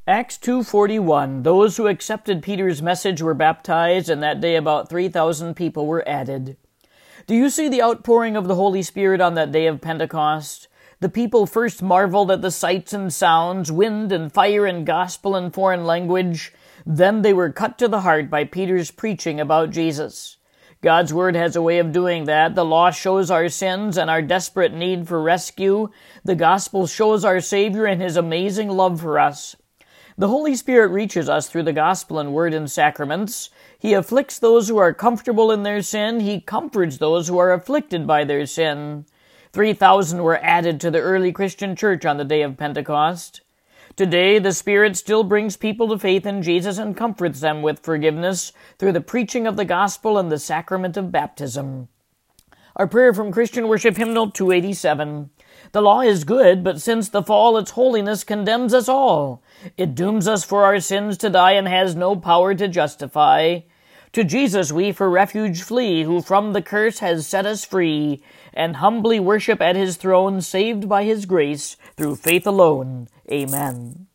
Acts 2:41. Those who accepted Peter's message were baptized, and that day about 3,000 people were added. Do you see the outpouring of the Holy Spirit on that day of Pentecost? The people first marveled at the sights and sounds, wind and fire and gospel and foreign language. Then they were cut to the heart by Peter's preaching about Jesus. God's Word has a way of doing that. The law shows our sins and our desperate need for rescue. The gospel shows our Savior and His amazing love for us. The Holy Spirit reaches us through the gospel and word and sacraments. He afflicts those who are comfortable in their sin. He comforts those who are afflicted by their sin. 3,000 were added to the early Christian church on the day of Pentecost. Today, the Spirit still brings people to faith in Jesus and comforts them with forgiveness through the preaching of the gospel and the sacrament of baptism. Our prayer from Christian Worship Hymnal 287. The law is good, but since the fall, its holiness condemns us all. It dooms us for our sins to die and has no power to justify. To Jesus we for refuge flee, who from the curse has set us free, and humbly worship at His throne, saved by His grace, through faith alone. Amen.